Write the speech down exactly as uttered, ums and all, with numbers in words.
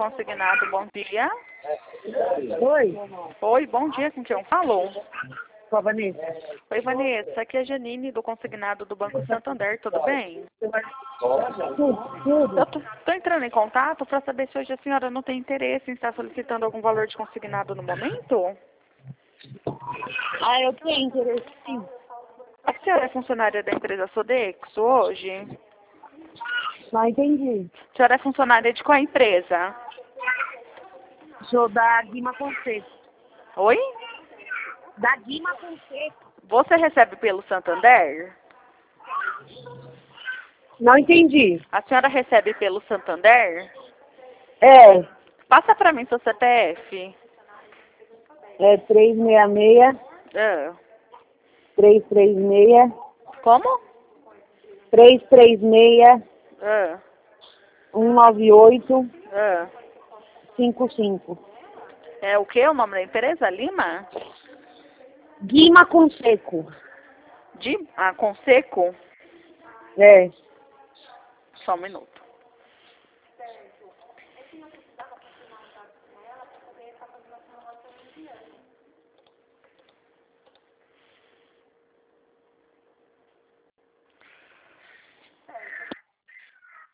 Consignado, bom dia. Oi, Oi, bom dia, com quem eu falo? com a Vanessa. Oi, Vanessa, aqui é a Janine do Consignado do Banco Santander, tudo bem? Tudo, tudo. Eu tô, tô entrando em contato para saber se hoje a senhora não tem interesse em estar solicitando algum valor de consignado no momento? Ah, eu tenho interesse sim. A senhora é funcionária da empresa Sodexo hoje? Não entendi. A senhora é funcionária de qual empresa? Sou da Guima Conceito. Oi? Da Guima Conceito. Você recebe pelo Santander? Não entendi. A senhora recebe pelo Santander? É, Passa para mim seu C P F. é três seis seis, Ah, três três seis, como? três três seis, Ah, um nove oito, ah. cinco cinco. É o que o nome da empresa? Lima? Guima Conceito. De ah, Conseco? É. Só um minuto.